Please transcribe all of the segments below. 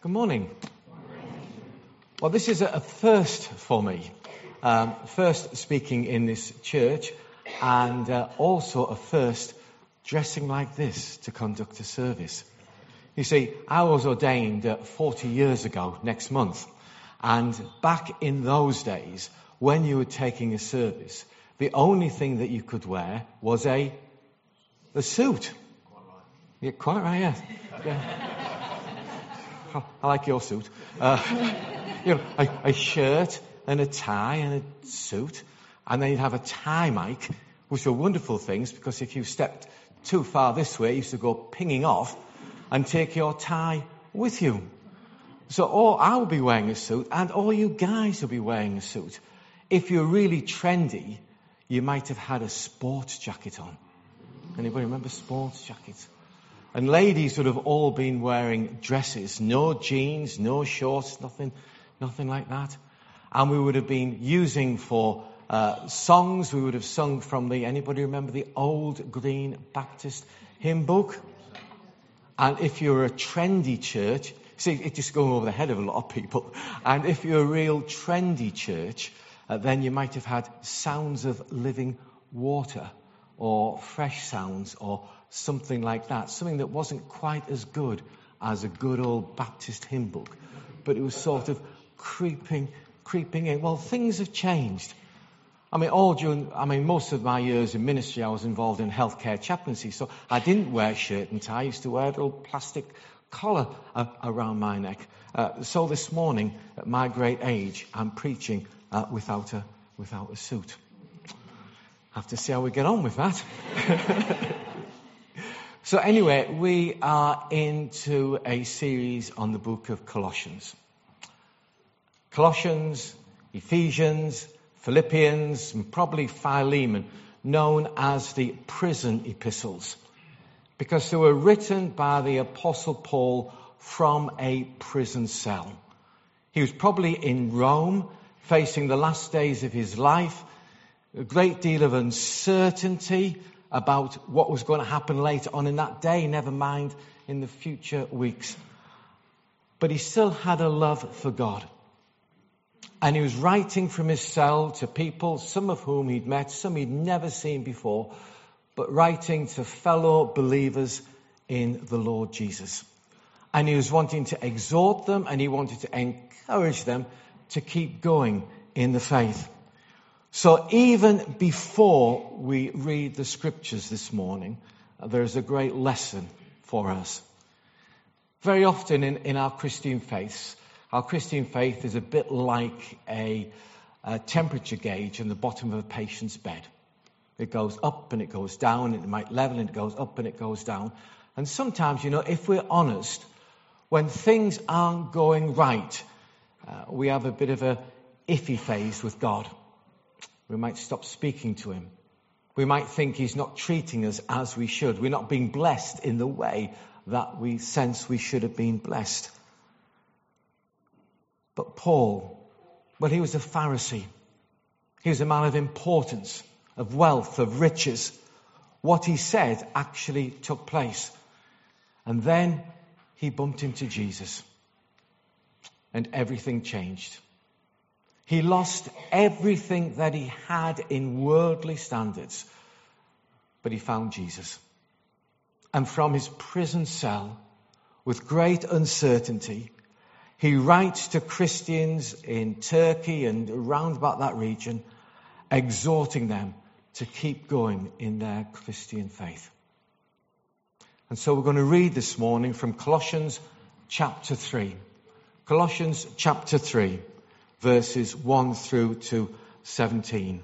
Good morning. Well, this is a first for me. First speaking in this church, and also a first dressing like this to conduct a service. You see, I was ordained 40 years ago next month, and back in those days, when you were taking a service, the only thing that you could wear was a suit. Yeah, quite right, yeah. I like your suit. A shirt and a tie and a suit, and then you'd have a tie mic, which were wonderful things because if you stepped too far this way, you used to go pinging off and take your tie with you. So I would be wearing a suit, and all you guys would be wearing a suit. If you're really trendy, you might have had a sports jacket on. Anybody remember sports jackets? And ladies would have all been wearing dresses, no jeans, no shorts, nothing like that. And we would have been using for songs, we would have sung from anybody remember the old Green Baptist hymn book? And if you're a trendy church, see, it's just going over the head of a lot of people. And if you're a real trendy church, then you might have had sounds of living water or fresh sounds or something like that. Something that wasn't quite as good as a good old Baptist hymn book. But it was sort of creeping in. Well, things have changed. Most of my years in ministry, I was involved in healthcare chaplaincy, so I didn't wear shirt and tie. I used to wear a little plastic collar around my neck. So this morning, at my great age, I'm preaching without a suit. Have to see how we get on with that. So anyway, we are into a series on the book of Colossians. Colossians, Ephesians, Philippians, and probably Philemon, known as the prison epistles, because they were written by the Apostle Paul from a prison cell. He was probably in Rome, facing the last days of his life, a great deal of uncertainty about what was going to happen later on in that day, never mind in the future weeks. But he still had a love for God. And he was writing from his cell to people, some of whom he'd met, some he'd never seen before, but writing to fellow believers in the Lord Jesus. And he was wanting to exhort them, and he wanted to encourage them to keep going in the faith. So even before we read the scriptures this morning, there's a great lesson for us. Very often in our Christian faith is a bit like a temperature gauge in the bottom of a patient's bed. It goes up and it goes down, and it might level and it goes up and it goes down. And sometimes, if we're honest, when things aren't going right, we have a bit of a iffy phase with God. We might stop speaking to him. We might think he's not treating us as we should. We're not being blessed in the way that we sense we should have been blessed. But Paul, he was a Pharisee. He was a man of importance, of wealth, of riches. What he said actually took place. And then he bumped into Jesus. And everything changed. He lost everything that he had in worldly standards, but he found Jesus. And from his prison cell, with great uncertainty, he writes to Christians in Turkey and around about that region, exhorting them to keep going in their Christian faith. And so we're going to read this morning from Colossians chapter 3. Colossians chapter 3. Verses 1 through to 17.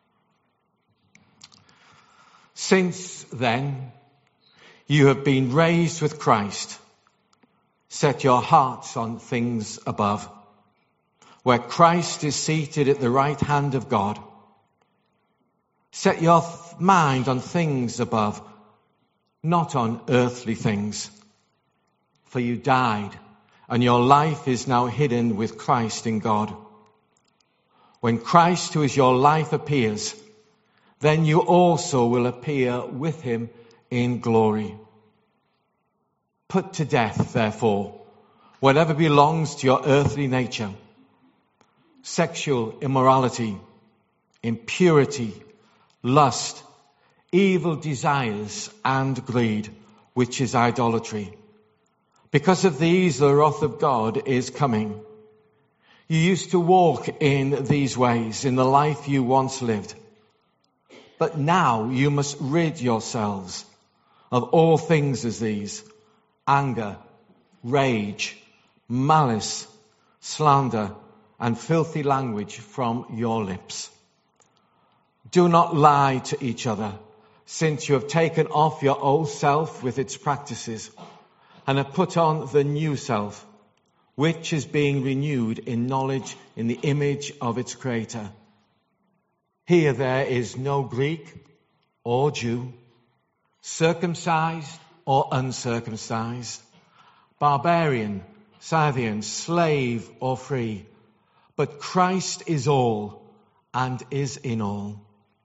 Since then, you have been raised with Christ. Set your hearts on things above, where Christ is seated at the right hand of God. Set your mind on things above, not on earthly things. For you died, and your life is now hidden with Christ in God. When Christ, who is your life, appears, then you also will appear with him in glory. Put to death, therefore, whatever belongs to your earthly nature, sexual immorality, impurity, lust, evil desires, and greed, which is idolatry. Because of these, the wrath of God is coming. You used to walk in these ways in the life you once lived. But now you must rid yourselves of all things as these: anger, rage, malice, slander, and filthy language from your lips. Do not lie to each other, since you have taken off your old self with its practices and have put on the new self, which is being renewed in knowledge in the image of its creator. Here there is no Greek or Jew, circumcised or uncircumcised, barbarian, Scythian, slave or free, but Christ is all and is in all.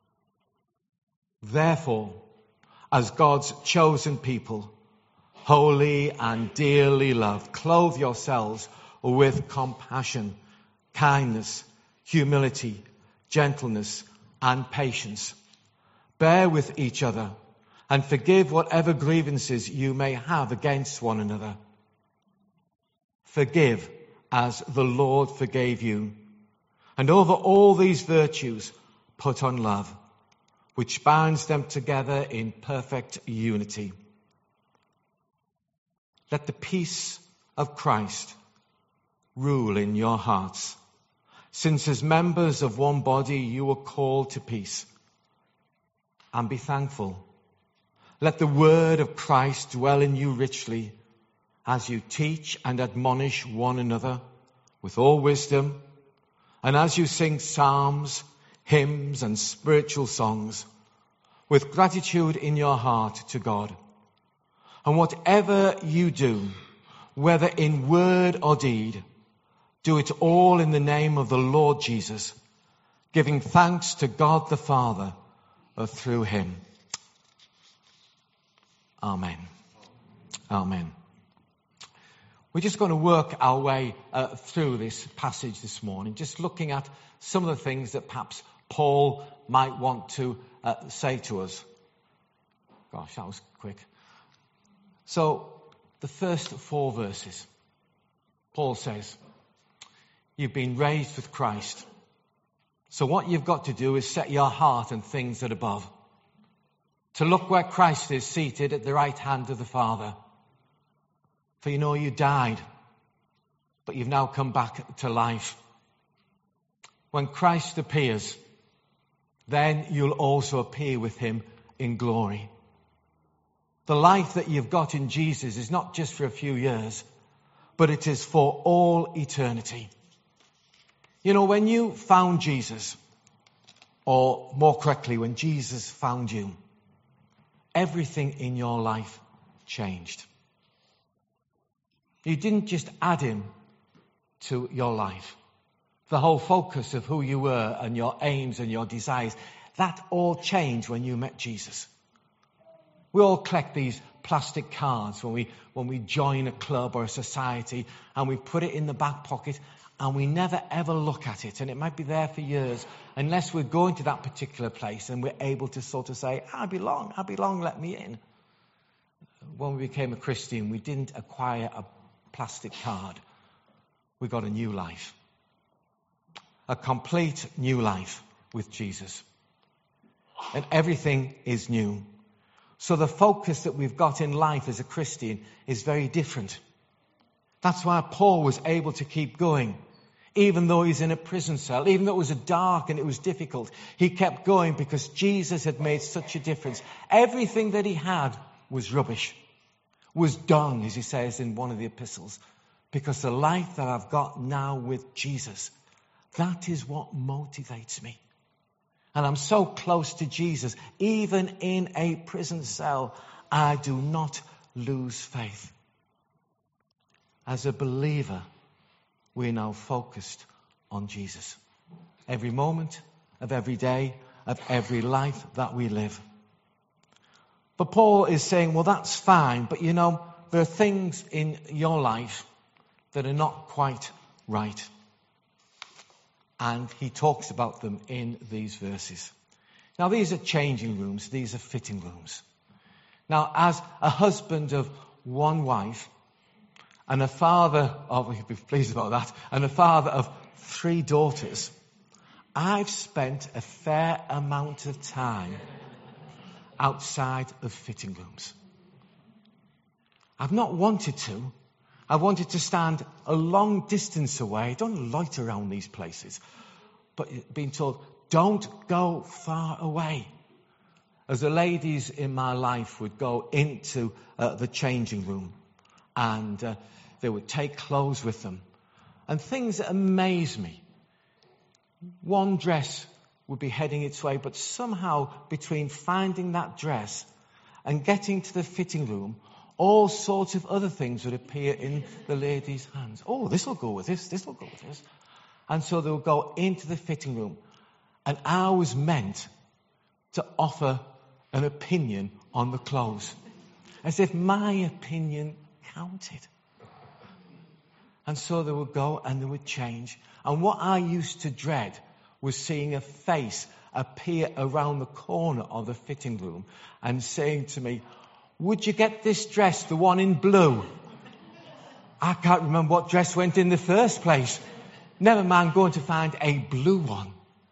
Therefore, as God's chosen people, holy and dearly loved, clothe yourselves with compassion, kindness, humility, gentleness, and patience. Bear with each other and forgive whatever grievances you may have against one another. Forgive as the Lord forgave you. And over all these virtues, put on love, which binds them together in perfect unity. Let the peace of Christ rule in your hearts, since as members of one body you were called to peace. And be thankful. Let the word of Christ dwell in you richly, as you teach and admonish one another with all wisdom, and as you sing psalms, hymns, and spiritual songs, with gratitude in your heart to God. And whatever you do, whether in word or deed, do it all in the name of the Lord Jesus, giving thanks to God the Father through him. Amen. Amen. We're just going to work our way through this passage this morning, just looking at some of the things that perhaps Paul might want to say to us. Gosh, that was quick. So, the first 4 verses, Paul says, you've been raised with Christ. So what you've got to do is set your heart on things that are above. To look where Christ is seated at the right hand of the Father. For you know you died, but you've now come back to life. When Christ appears, then you'll also appear with him in glory. The life that you've got in Jesus is not just for a few years, but it is for all eternity. You know, when you found Jesus, or more correctly, when Jesus found you, everything in your life changed. You didn't just add him to your life. The whole focus of who you were and your aims and your desires, that all changed when you met Jesus. We all collect these plastic cards when we join a club or a society, and we put it in the back pocket and we never ever look at it, and it might be there for years unless we're going to that particular place and we're able to sort of say, I belong, let me in. When we became a Christian, we didn't acquire a plastic card. We got a new life. A complete new life with Jesus. And everything is new. So the focus that we've got in life as a Christian is very different. That's why Paul was able to keep going. Even though he's in a prison cell, even though it was dark and it was difficult, he kept going because Jesus had made such a difference. Everything that he had was rubbish, was dung, as he says in one of the epistles. Because the life that I've got now with Jesus, that is what motivates me. And I'm so close to Jesus, even in a prison cell, I do not lose faith. As a believer, we're now focused on Jesus. Every moment of every day, of every life that we live. But Paul is saying, well, that's fine, but you know, there are things in your life that are not quite right. And he talks about them in these verses. Now, these are changing rooms. These are fitting rooms. Now, as a husband of one wife and a father of, you'll be pleased about that, and a father of 3 daughters, I've spent a fair amount of time outside of fitting rooms. I've not wanted to. I wanted to stand a long distance away. Don't loiter around these places. But being told, don't go far away. As the ladies in my life would go into the changing room and they would take clothes with them. And things that amaze me. One dress would be heading its way, but somehow between finding that dress and getting to the fitting room, all sorts of other things would appear in the ladies' hands. Oh, this will go with this, this will go with this. And so they would go into the fitting room. And I was meant to offer an opinion on the clothes. As if my opinion counted. And so they would go and they would change. And what I used to dread was seeing a face appear around the corner of the fitting room and saying to me, would you get this dress, the one in blue? I can't remember what dress went in the first place. Never mind going to find a blue one.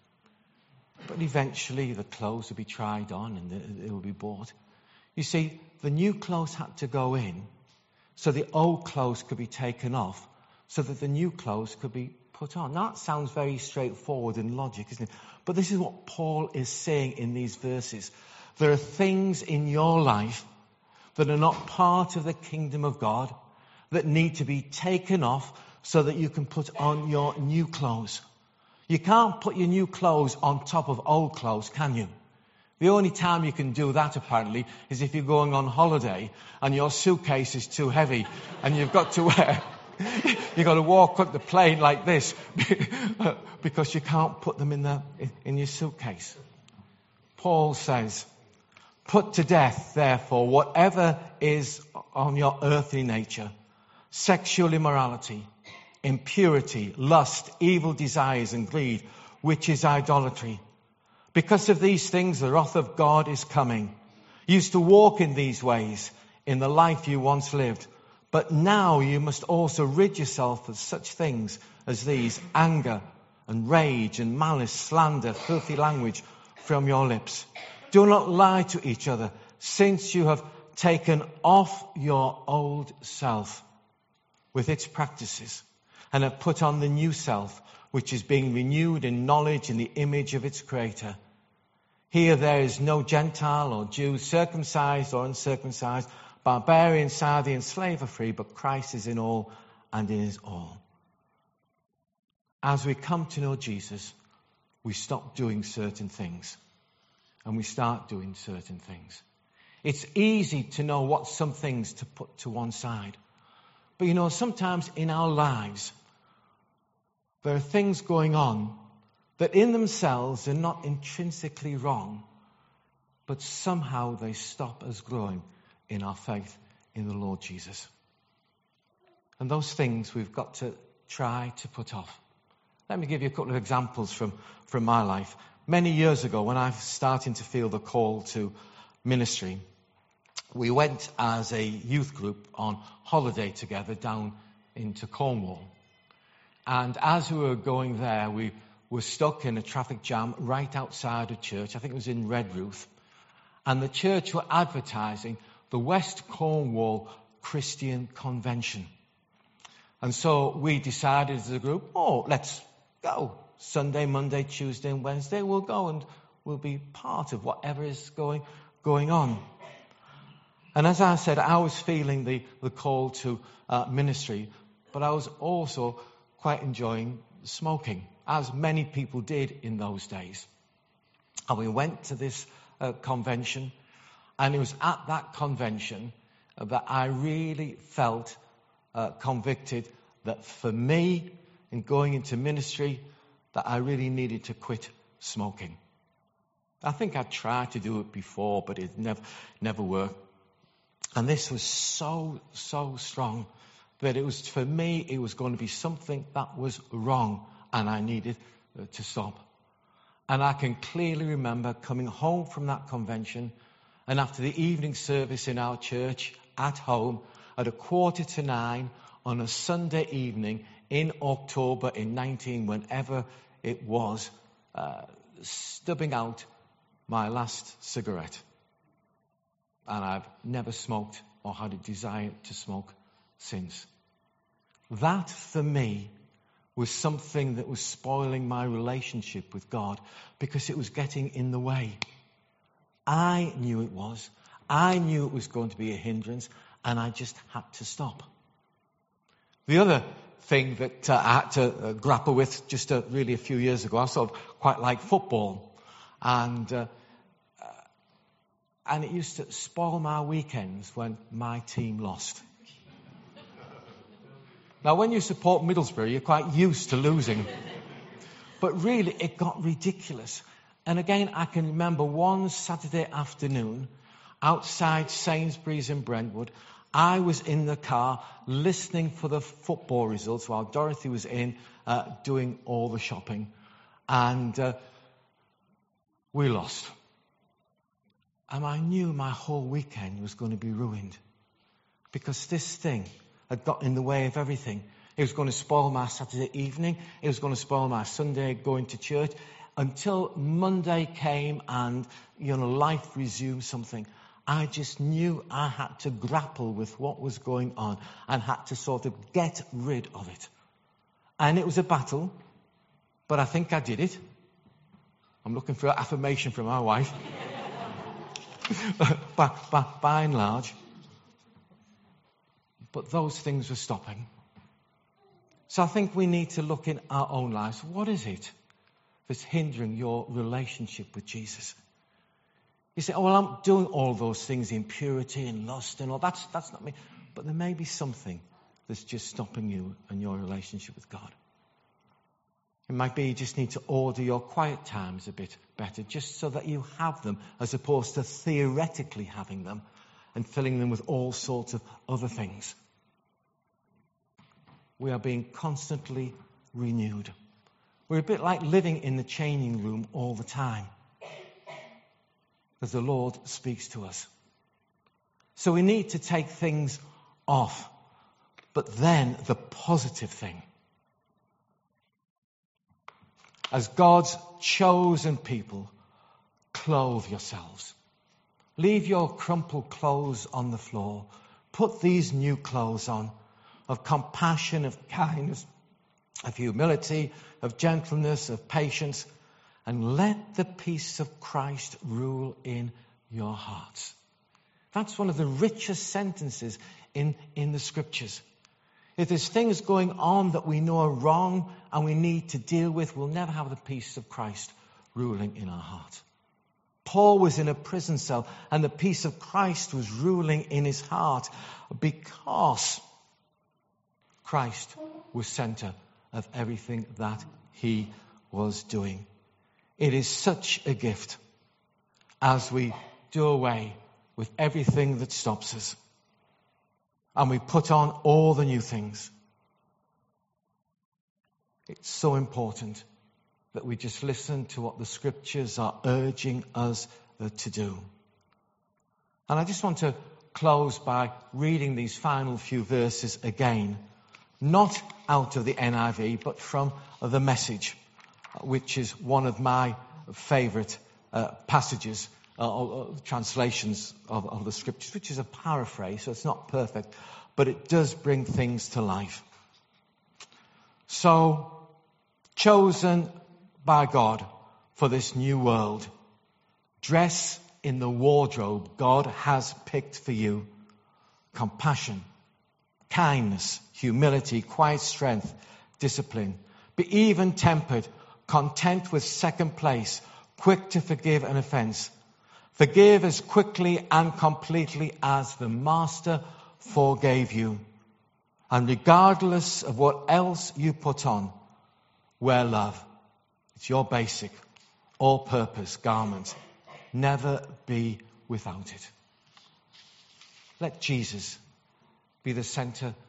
But eventually the clothes would be tried on and it would be bought. You see, the new clothes had to go in so the old clothes could be taken off so that the new clothes could be put on. Now, that sounds very straightforward in logic, isn't it? But this is what Paul is saying in these verses. There are things in your life that are not part of the kingdom of God that need to be taken off so that you can put on your new clothes. You can't put your new clothes on top of old clothes, can you? The only time you can do that, apparently, is if you're going on holiday and your suitcase is too heavy and you've got to wear... You've got to walk up the plane like this because you can't put them in your suitcase. Paul says, put to death, therefore, whatever is on your earthly nature, sexual immorality, impurity, lust, evil desires and greed, which is idolatry. Because of these things, the wrath of God is coming. You used to walk in these ways in the life you once lived. But now you must also rid yourself of such things as these: anger and rage and malice, slander, filthy language from your lips. Do not lie to each other, since you have taken off your old self with its practices and have put on the new self, which is being renewed in knowledge in the image of its creator. Here there is no Gentile or Jew, circumcised or uncircumcised, barbarian, Scythian, slave or free, but Christ is in all and is all. As we come to know Jesus, we stop doing certain things and we start doing certain things. It's easy to know what some things to put to one side. But you know, sometimes in our lives, there are things going on that in themselves are not intrinsically wrong, but somehow they stop us growing in our faith in the Lord Jesus. And those things we've got to try to put off. Let me give you a couple of examples from my life. Many years ago, when I was starting to feel the call to ministry, we went as a youth group on holiday together down into Cornwall. And as we were going there, we were stuck in a traffic jam right outside a church. I think it was in Redruth. And the church were advertising the West Cornwall Christian Convention. And so we decided as a group, let's go. Sunday, Monday, Tuesday and Wednesday, we'll go and we'll be part of whatever is going on. And as I said, I was feeling the call to ministry, but I was also quite enjoying smoking, as many people did in those days. And we went to this convention. And it was at that convention that I really felt convicted that for me, in going into ministry, that I really needed to quit smoking. I think I tried to do it before, but it never worked. And this was so strong that it was, for me, it was going to be something that was wrong and I needed to stop. And I can clearly remember coming home from that convention, and after the evening service in our church at home at 8:45 on a Sunday evening in October in whenever it was, stubbing out my last cigarette. And I've never smoked or had a desire to smoke since. That, for me, was something that was spoiling my relationship with God because it was getting in the way. I knew it was. I knew it was going to be a hindrance, and I just had to stop. The other thing that I had to grapple with just really a few years ago, I sort of quite like football, and it used to spoil my weekends when my team lost. Now, when you support Middlesbrough, you're quite used to losing. But really, it got ridiculous. And again, I can remember one Saturday afternoon outside Sainsbury's in Brentwood. I was in the car listening for the football results while Dorothy was in doing all the shopping. And we lost. And I knew my whole weekend was going to be ruined. Because this thing had got in the way of everything. It was going to spoil my Saturday evening. It was going to spoil my Sunday going to church. Until Monday came and, life resumed something. I just knew I had to grapple with what was going on and had to sort of get rid of it. And it was a battle, but I think I did it. I'm looking for affirmation from my wife. by and large. But those things were stopping. So I think we need to look in our own lives. What is it that's hindering your relationship with Jesus? You say, oh, well, I'm doing all those things in purity and lust and all. That's not me. But there may be something that's just stopping you and your relationship with God. It might be you just need to order your quiet times a bit better, just so that you have them, as opposed to theoretically having them and filling them with all sorts of other things. We are being constantly renewed. We're a bit like living in the changing room all the time, as the Lord speaks to us. So we need to take things off. But then the positive thing. As God's chosen people, clothe yourselves. Leave your crumpled clothes on the floor. Put these new clothes on of compassion, of kindness, of humility, of gentleness, of patience, and let the peace of Christ rule in your hearts. That's one of the richest sentences in the scriptures. If there's things going on that we know are wrong and we need to deal with, we'll never have the peace of Christ ruling in our heart. Paul was in a prison cell and the peace of Christ was ruling in his heart because Christ was center of everything that he was doing. It is such a gift as we do away with everything that stops us and we put on all the new things. It's so important that we just listen to what the scriptures are urging us to do. And I just want to close by reading these final few verses again, not out of the NIV, but from the Message, which is one of my favourite passages or translations of the scriptures, which is a paraphrase, so it's not perfect, but it does bring things to life. So, chosen by God for this new world, dress in the wardrobe God has picked for you: compassion, kindness, humility, quiet strength, discipline. Be even-tempered, content with second place, quick to forgive an offence. Forgive as quickly and completely as the Master forgave you. And regardless of what else you put on, wear love. It's your basic, all-purpose garment. Never be without it. Let Jesus be the center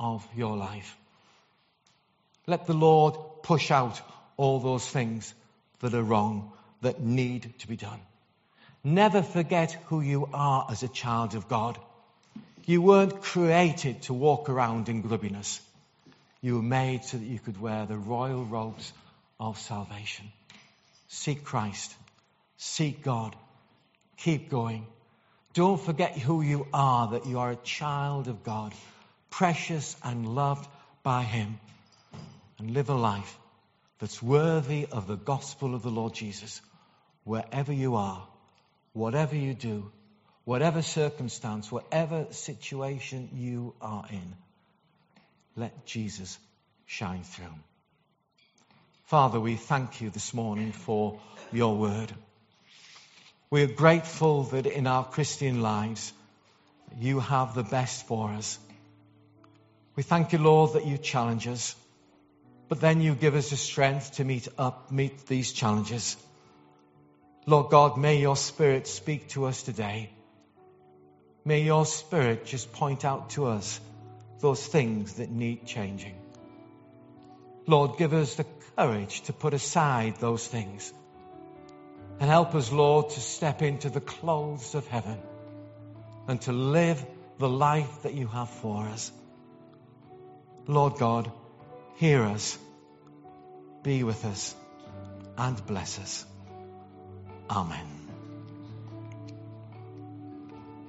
of your life. Let the Lord push out all those things that are wrong, that need to be done. Never forget who you are as a child of God. You weren't created to walk around in glubbiness. You were made so that you could wear the royal robes of salvation. Seek Christ. Seek God. Keep going. Don't forget who you are, that you are a child of God, precious and loved by Him. And live a life that's worthy of the gospel of the Lord Jesus. Wherever you are, whatever you do, whatever circumstance, whatever situation you are in, let Jesus shine through. Father, we thank you this morning for your word. We are grateful that in our Christian lives, you have the best for us. We thank you, Lord, that you challenge us, but then you give us the strength to meet these challenges. Lord God, may your Spirit speak to us today. May your Spirit just point out to us those things that need changing. Lord, give us the courage to put aside those things. And help us, Lord, to step into the clothes of heaven and to live the life that you have for us. Lord God, hear us, be with us, and bless us. Amen.